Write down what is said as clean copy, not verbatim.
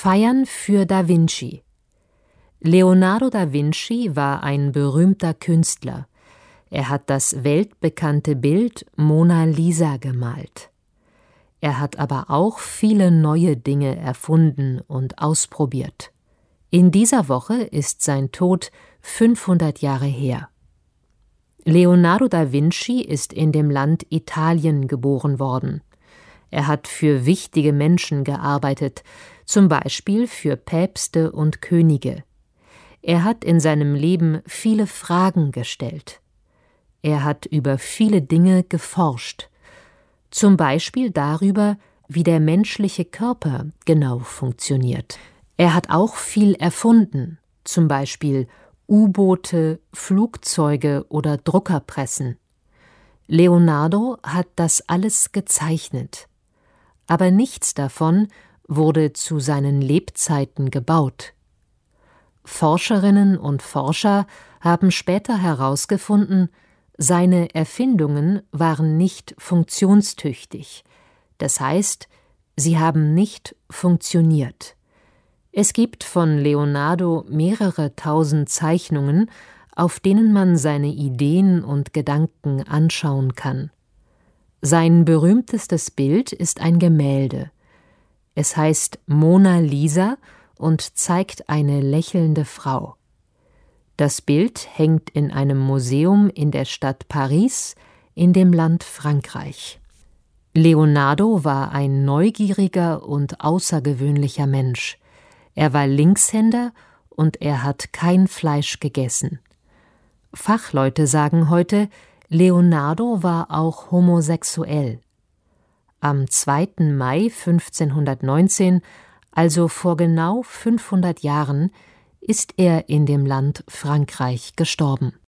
Feiern für Da Vinci. Leonardo da Vinci war ein berühmter Künstler. Er hat das weltbekannte Bild Mona Lisa gemalt. Er hat aber auch viele neue Dinge erfunden und ausprobiert. In dieser Woche ist sein Tod 500 Jahre her. Leonardo da Vinci ist in dem Land Italien geboren worden. Er hat für wichtige Menschen gearbeitet, zum Beispiel für Päpste und Könige. Er hat in seinem Leben viele Fragen gestellt. Er hat über viele Dinge geforscht, zum Beispiel darüber, wie der menschliche Körper genau funktioniert. Er hat auch viel erfunden, zum Beispiel U-Boote, Flugzeuge oder Druckerpressen. Leonardo hat das alles gezeichnet, aber nichts davon wurde zu seinen Lebzeiten gebaut. Forscherinnen und Forscher haben später herausgefunden, seine Erfindungen waren nicht funktionstüchtig, das heißt, sie haben nicht funktioniert. Es gibt von Leonardo mehrere tausend Zeichnungen, auf denen man seine Ideen und Gedanken anschauen kann. Sein berühmtestes Bild ist ein Gemälde. Es heißt Mona Lisa und zeigt eine lächelnde Frau. Das Bild hängt in einem Museum in der Stadt Paris in dem Land Frankreich. Leonardo war ein neugieriger und außergewöhnlicher Mensch. Er war Linkshänder und er hat kein Fleisch gegessen. Fachleute sagen heute, Leonardo war auch homosexuell. Am 2. Mai 1519, also vor genau 500 Jahren, ist er in dem Land Frankreich gestorben.